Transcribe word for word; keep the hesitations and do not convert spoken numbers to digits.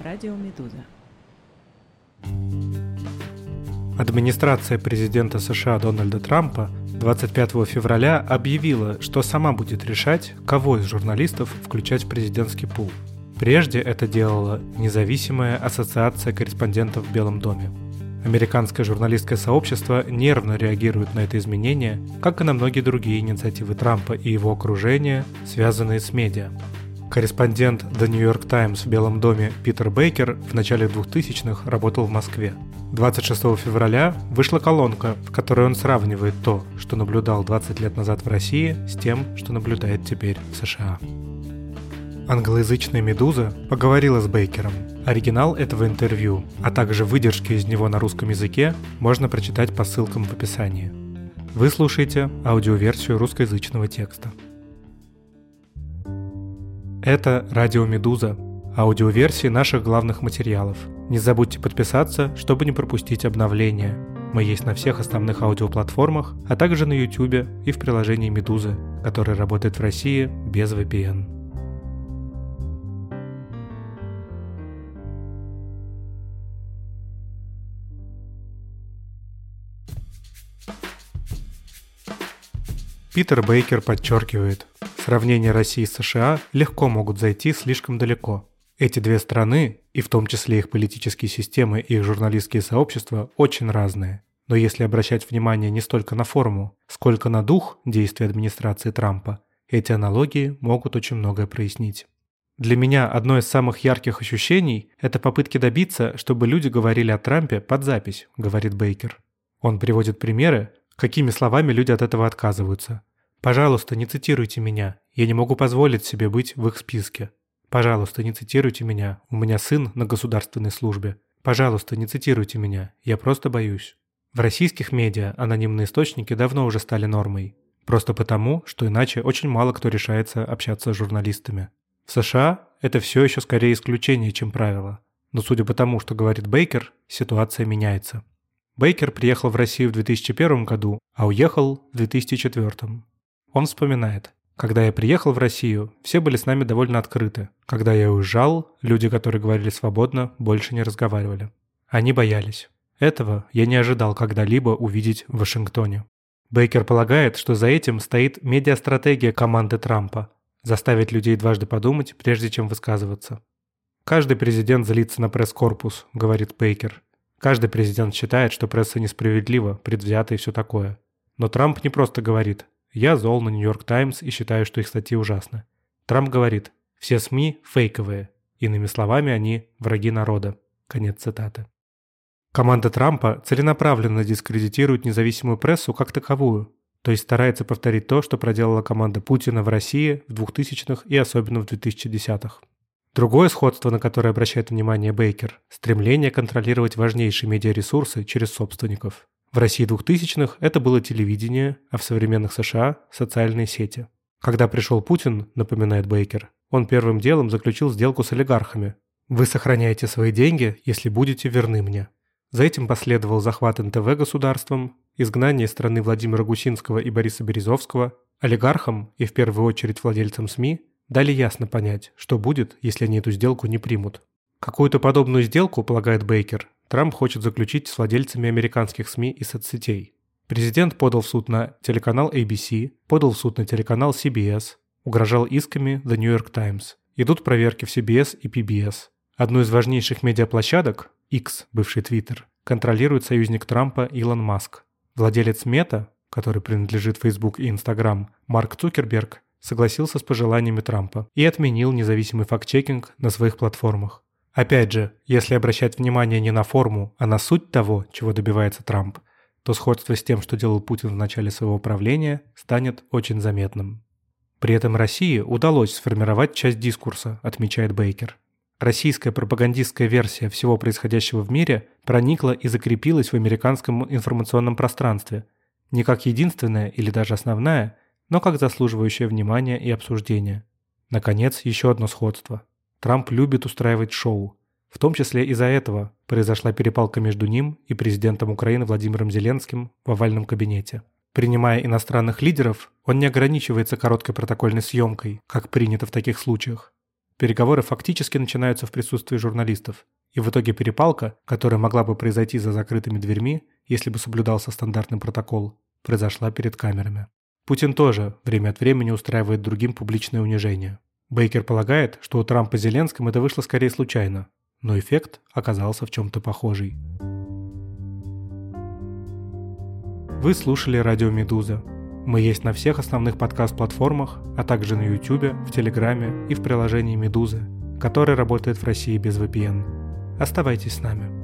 Радио Медуза. Администрация президента США Дональда Трампа двадцать пятого февраля объявила, что сама будет решать, кого из журналистов включать в президентский пул. Прежде это делала независимая ассоциация корреспондентов в Белом доме. Американское журналистское сообщество нервно реагирует на это изменение, как и на многие другие инициативы Трампа и его окружения, связанные с медиа. Корреспондент The New York Times в Белом доме Питер Бейкер в начале двухтысячных работал в Москве. двадцать шестого февраля вышла колонка, в которой он сравнивает то, что наблюдал двадцать лет назад в России, с тем, что наблюдает теперь в США. Англоязычная «Медуза» поговорила с Бейкером. Оригинал этого интервью, а также выдержки из него на русском языке можно прочитать по ссылкам в описании. Вы слушаете аудиоверсию русскоязычного текста. Это «Радио Медуза», аудиоверсии наших главных материалов. Не забудьте подписаться, чтобы не пропустить обновления. Мы есть на всех основных аудиоплатформах, а также на YouTube и в приложении «Медузы», которое работает в России без ви пи эн. Питер Бейкер подчеркивает, сравнения России с США легко могут зайти слишком далеко. Эти две страны, и в том числе их политические системы и их журналистские сообщества, очень разные. Но если обращать внимание не столько на форму, сколько на дух действий администрации Трампа, эти аналогии могут очень многое прояснить. Для меня одно из самых ярких ощущений – это попытки добиться, чтобы люди говорили о Трампе под запись, говорит Бейкер. Он приводит примеры, какими словами люди от этого отказываются. «Пожалуйста, не цитируйте меня. Я не могу позволить себе быть в их списке. Пожалуйста, не цитируйте меня. У меня сын на государственной службе. Пожалуйста, не цитируйте меня. Я просто боюсь». В российских медиа анонимные источники давно уже стали нормой. Просто потому, что иначе очень мало кто решается общаться с журналистами. В США это все еще скорее исключение, чем правило. Но судя по тому, что говорит Бейкер, ситуация меняется. Бейкер приехал в Россию в две тысячи первом году, а уехал в две тысячи четвёртом. Он вспоминает: «Когда я приехал в Россию, все были с нами довольно открыты. Когда я уезжал, люди, которые говорили свободно, больше не разговаривали. Они боялись. Этого я не ожидал когда-либо увидеть в Вашингтоне». Бейкер полагает, что за этим стоит медиастратегия команды Трампа – заставить людей дважды подумать, прежде чем высказываться. «Каждый президент злится на пресс-корпус», – говорит Бейкер. «Каждый президент считает, что пресса несправедлива, предвзята и все такое. Но Трамп не просто говорит: «Я зол на New York Times и считаю, что их статьи ужасны». Трамп говорит: «Все СМИ фейковые. Иными словами, они враги народа». Конец цитаты. Команда Трампа целенаправленно дискредитирует независимую прессу как таковую, то есть старается повторить то, что проделала команда Путина в России в двухтысячных и особенно в две тысячи десятых. Другое сходство, на которое обращает внимание Бейкер – стремление контролировать важнейшие медиаресурсы через собственников. В России двухтысячных это было телевидение, а в современных США – социальные сети. Когда пришел Путин, напоминает Бейкер, он первым делом заключил сделку с олигархами. «Вы сохраняете свои деньги, если будете верны мне». За этим последовал захват эн тэ вэ государством, изгнание из страны Владимира Гусинского и Бориса Березовского. Олигархам, и в первую очередь владельцам СМИ, дали ясно понять, что будет, если они эту сделку не примут. Какую-то подобную сделку, полагает Бейкер, Трамп хочет заключить с владельцами американских СМИ и соцсетей. Президент подал в суд на телеканал эй би си, подал в суд на телеканал си би эс, угрожал исками The New York Times. Идут проверки в си би эс и пи би эс. Одну из важнейших медиаплощадок, X, бывший Twitter, контролирует союзник Трампа Илон Маск. Владелец Мета, который принадлежит Facebook и Instagram, Марк Цукерберг, согласился с пожеланиями Трампа и отменил независимый факт-чекинг на своих платформах. Опять же, если обращать внимание не на форму, а на суть того, чего добивается Трамп, то сходство с тем, что делал Путин в начале своего правления, станет очень заметным. При этом России удалось сформировать часть дискурса, отмечает Бейкер. Российская пропагандистская версия всего происходящего в мире проникла и закрепилась в американском информационном пространстве, не как единственная или даже основная, но как заслуживающая внимания и обсуждения. Наконец, еще одно сходство. Трамп любит устраивать шоу. В том числе из-за этого произошла перепалка между ним и президентом Украины Владимиром Зеленским в овальном кабинете. Принимая иностранных лидеров, он не ограничивается короткой протокольной съемкой, как принято в таких случаях. Переговоры фактически начинаются в присутствии журналистов, и в итоге перепалка, которая могла бы произойти за закрытыми дверьми, если бы соблюдался стандартный протокол, произошла перед камерами. Путин тоже время от времени устраивает другим публичное унижение. Бейкер полагает, что у Трампа с Зеленским это вышло скорее случайно, но эффект оказался в чем-то похожий. Вы слушали «Радио Медуза». Мы есть на всех основных подкаст-платформах, а также на YouTube, в Телеграме и в приложении «Медузы», которое работает в России без ви пи эн. Оставайтесь с нами.